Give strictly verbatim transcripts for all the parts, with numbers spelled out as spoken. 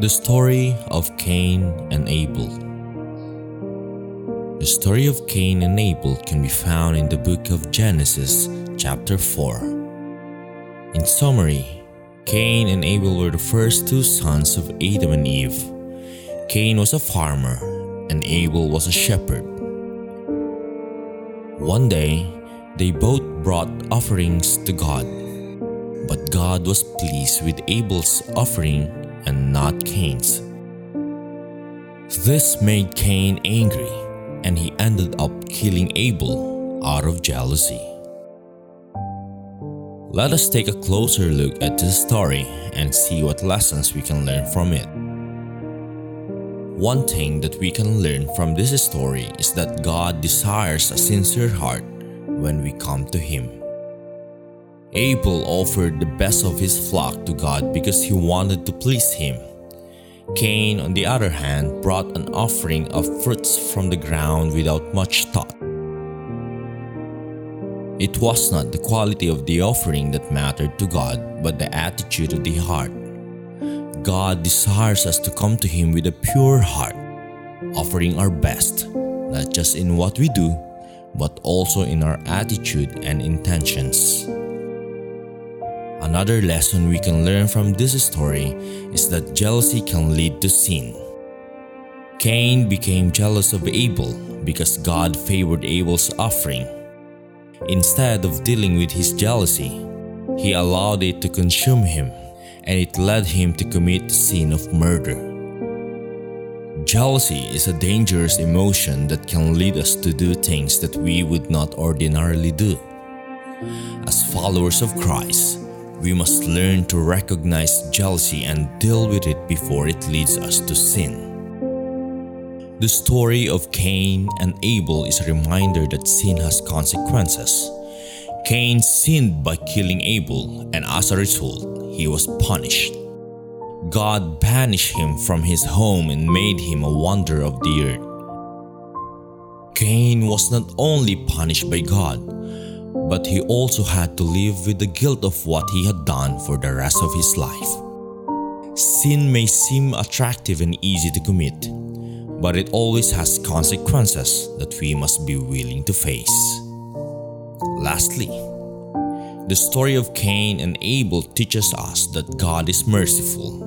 The story of Cain and Abel. The story of Cain and Abel can be found in the book of Genesis, chapter four. In summary, Cain and Abel were the first two sons of Adam and Eve. Cain was a farmer, and Abel was a shepherd. One day, they both brought offerings to God, but God was pleased with Abel's offering and not Cain's. This made Cain angry, and he ended up killing Abel out of jealousy. Let us take a closer look at this story and see what lessons we can learn from it. One thing that we can learn from this story is that God desires a sincere heart when we come to Him. Abel offered the best of his flock to God because he wanted to please Him. Cain, on the other hand, brought an offering of fruits from the ground without much thought. It was not the quality of the offering that mattered to God, but the attitude of the heart. God desires us to come to Him with a pure heart, offering our best, not just in what we do, but also in our attitude and intentions. Another lesson we can learn from this story is that jealousy can lead to sin. Cain became jealous of Abel because God favored Abel's offering. Instead of dealing with his jealousy, he allowed it to consume him, and it led him to commit the sin of murder. Jealousy is a dangerous emotion that can lead us to do things that we would not ordinarily do. As followers of Christ, we must learn to recognize jealousy and deal with it before it leads us to sin. The story of Cain and Abel is a reminder that sin has consequences. Cain sinned by killing Abel, and as a result, he was punished. God banished him from his home and made him a wanderer of the earth. Cain was not only punished by God, but he also had to live with the guilt of what he had done for the rest of his life. Sin may seem attractive and easy to commit, but it always has consequences that we must be willing to face. Lastly, the story of Cain and Abel teaches us that God is merciful.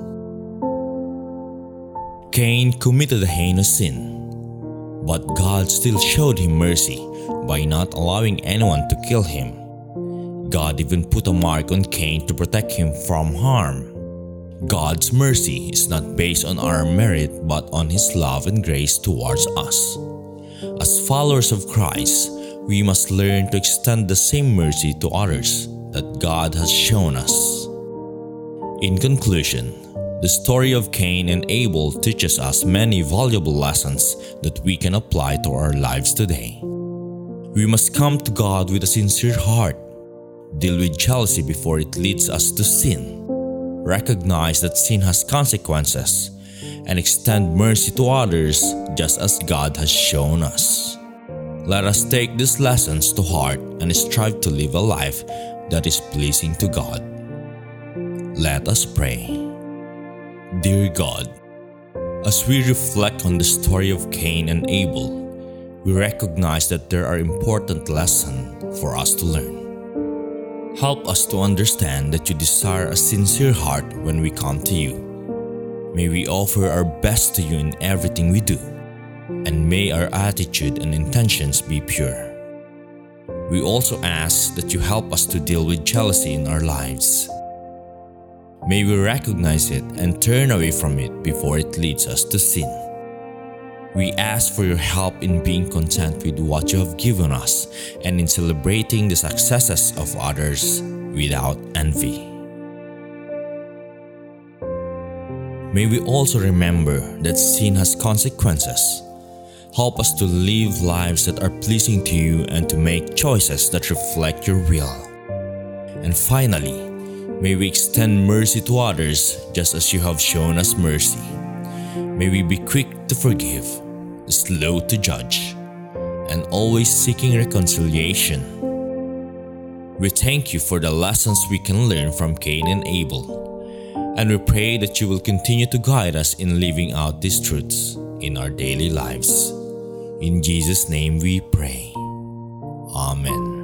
Cain committed a heinous sin, but God still showed him mercy by not allowing anyone to kill him. God even put a mark on Cain to protect him from harm. God's mercy is not based on our merit but on His love and grace towards us. As followers of Christ, we must learn to extend the same mercy to others that God has shown us. In conclusion, the story of Cain and Abel teaches us many valuable lessons that we can apply to our lives today. We must come to God with a sincere heart, deal with jealousy before it leads us to sin, recognize that sin has consequences, and extend mercy to others just as God has shown us. Let us take these lessons to heart and strive to live a life that is pleasing to God. Let us pray. Dear God, as we reflect on the story of Cain and Abel, we recognize that there are important lessons for us to learn. Help us to understand that you desire a sincere heart when we come to you. May we offer our best to you in everything we do, and may our attitude and intentions be pure. We also ask that you help us to deal with jealousy in our lives. May we recognize it and turn away from it before it leads us to sin. We ask for your help in being content with what you have given us and in celebrating the successes of others without envy. May we also remember that sin has consequences. Help us to live lives that are pleasing to you and to make choices that reflect your will. And finally, may we extend mercy to others just as you have shown us mercy. May we be quick to forgive, slow to judge, and always seeking reconciliation. We thank you for the lessons we can learn from Cain and Abel. And we pray that you will continue to guide us in living out these truths in our daily lives. In Jesus' name we pray. Amen.